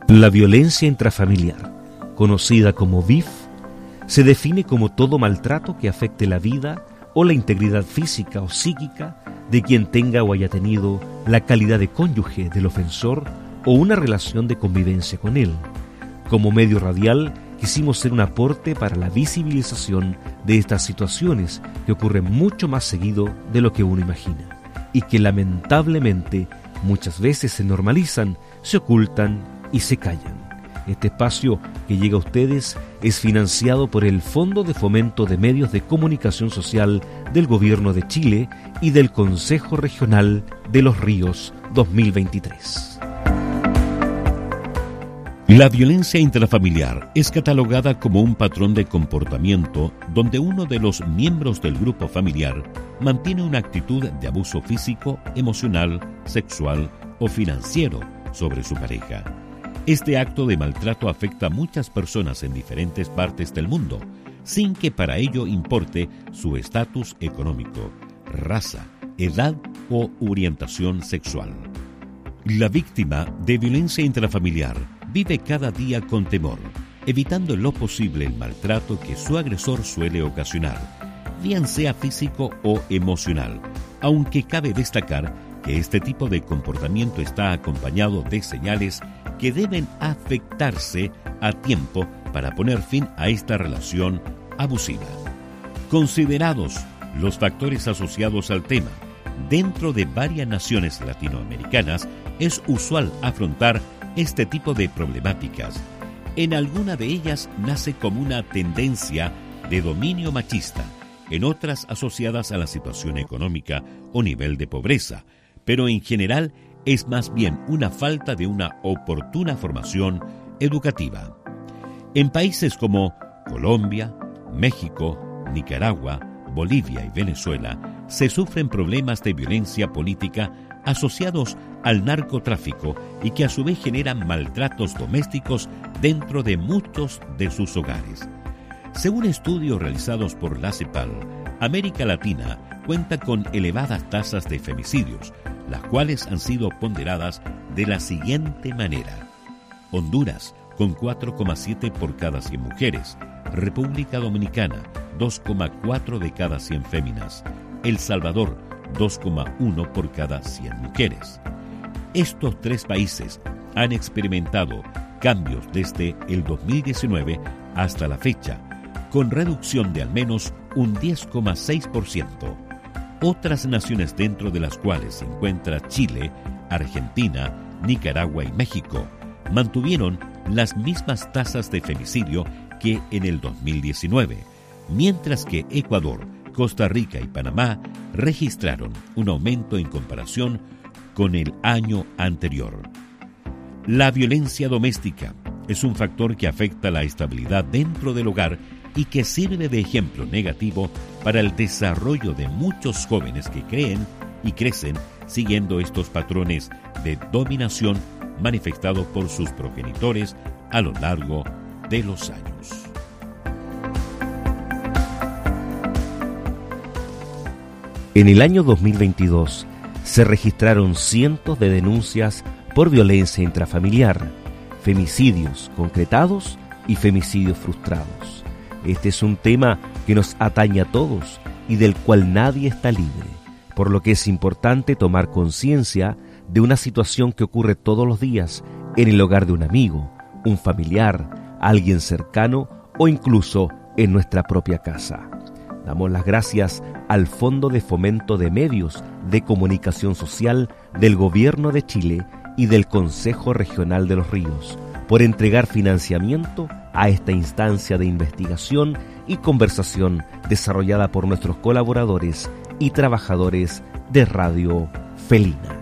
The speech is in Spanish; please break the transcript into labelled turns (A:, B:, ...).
A: La violencia intrafamiliar, conocida como VIF, se define como todo maltrato que afecte la vida o la integridad física o psíquica de quien tenga o haya tenido la calidad de cónyuge del ofensor o una relación de convivencia con él. Como medio radial, quisimos ser un aporte para la visibilización de estas situaciones que ocurren mucho más seguido de lo que uno imagina y que lamentablemente muchas veces se normalizan, se ocultan y se callan. Este espacio que llega a ustedes es financiado por el Fondo de Fomento de Medios de Comunicación Social del Gobierno de Chile y del Consejo Regional de los Ríos 2023.
B: La violencia intrafamiliar es catalogada como un patrón de comportamiento donde uno de los miembros del grupo familiar mantiene una actitud de abuso físico, emocional, sexual o financiero sobre su pareja. Este acto de maltrato afecta a muchas personas en diferentes partes del mundo, sin que para ello importe su estatus económico, raza, edad o orientación sexual. La víctima de violencia intrafamiliar vive cada día con temor, evitando en lo posible el maltrato que su agresor suele ocasionar, bien sea físico o emocional, aunque cabe destacar que este tipo de comportamiento está acompañado de señales que deben afectarse a tiempo para poner fin a esta relación abusiva. Considerados los factores asociados al tema, dentro de varias naciones latinoamericanas es usual afrontar este tipo de problemáticas. En alguna de ellas nace como una tendencia de dominio machista, en otras asociadas a la situación económica o nivel de pobreza, pero en general es más bien una falta de una oportuna formación educativa. En países como Colombia, México, Nicaragua, Bolivia y Venezuela se sufren problemas de violencia política asociados al narcotráfico y que a su vez generan maltratos domésticos dentro de muchos de sus hogares. Según estudios realizados por la CEPAL, América Latina cuenta con elevadas tasas de femicidios, las cuales han sido ponderadas de la siguiente manera: Honduras, con 4,7 por cada 100 mujeres, República Dominicana, 2,4 de cada 100 féminas, El Salvador, 2,1 por cada 100 mujeres. Estos tres países han experimentado cambios desde el 2019 hasta la fecha, con reducción de al menos un 10,6%. Otras naciones, dentro de las cuales se encuentra Chile, Argentina, Nicaragua y México, mantuvieron las mismas tasas de femicidio que en el 2019, mientras que Ecuador, Costa Rica y Panamá registraron un aumento en comparación con el año anterior. La violencia doméstica es un factor que afecta la estabilidad dentro del hogar y que sirve de ejemplo negativo para el desarrollo de muchos jóvenes que creen y crecen siguiendo estos patrones de dominación manifestados por sus progenitores a lo largo de los años.
A: En el año 2022 se registraron cientos de denuncias por violencia intrafamiliar, femicidios concretados y femicidios frustrados. Este es un tema que nos atañe a todos y del cual nadie está libre, por lo que es importante tomar conciencia de una situación que ocurre todos los días en el hogar de un amigo, un familiar, alguien cercano o incluso en nuestra propia casa. Damos las gracias al Fondo de Fomento de Medios de Comunicación Social del Gobierno de Chile y del Consejo Regional de los Ríos por entregar financiamiento a esta instancia de investigación y conversación desarrollada por nuestros colaboradores y trabajadores de Radio Felina.